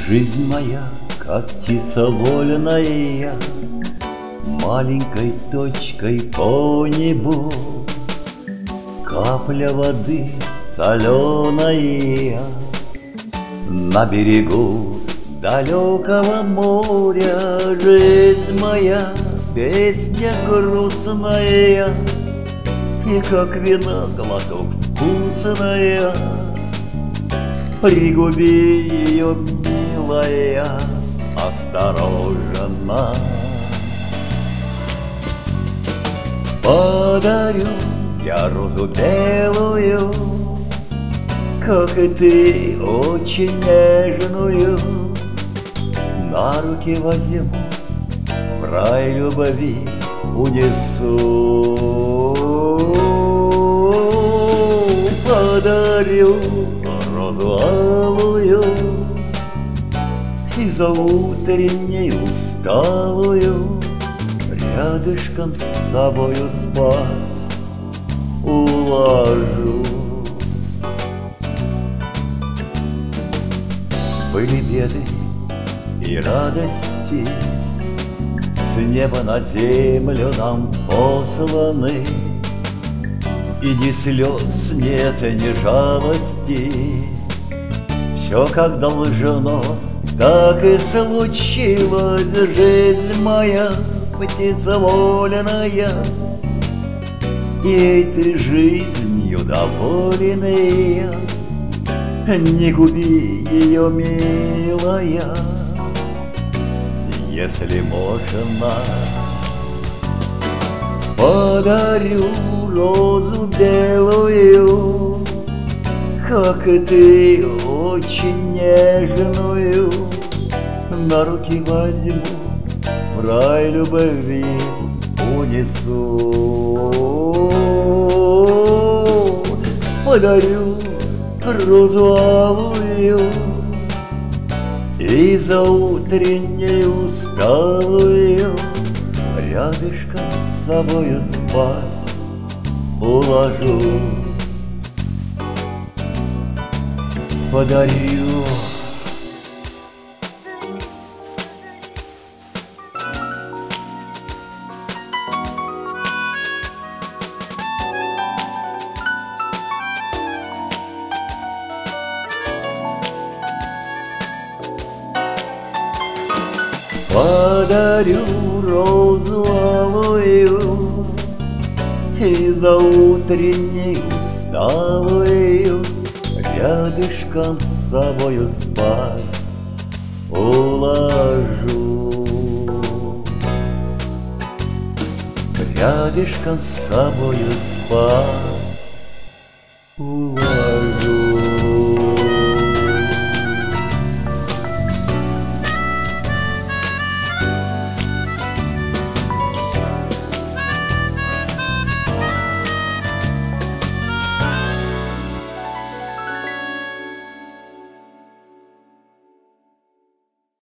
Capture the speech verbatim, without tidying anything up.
Жизнь моя, как птица вольная, маленькой точкой по небу. Капля воды соленая на берегу далекого моря. Жизнь моя, песня грустная, и как вина глоток вкусная. Пригуби ее, милая, осторожно. Подарю я розу белую, как и ты, очень нежную. На руки возьму, в рай любви унесу. Подарю розу алую и за утренней усталую рядышком с собою спать уложу. Были беды и радости, с неба на землю нам посланы, и ни слез нет, ни жалости. Все как должно, так и случилось. Жизнь моя, птица вольная, и этой жизнью довольная. Не губи ее, милая, если можно. Подарю розу белую, как и ты, очень нежную. На руки возьму, в рай любви унесу. Подарю розу алую и за утренней усталую рядышком с собою спать уложу. Подарю. Подарю розу алую и за утренней усталую рядышком с собою спать уложу. Рядышком с собою спать уложу.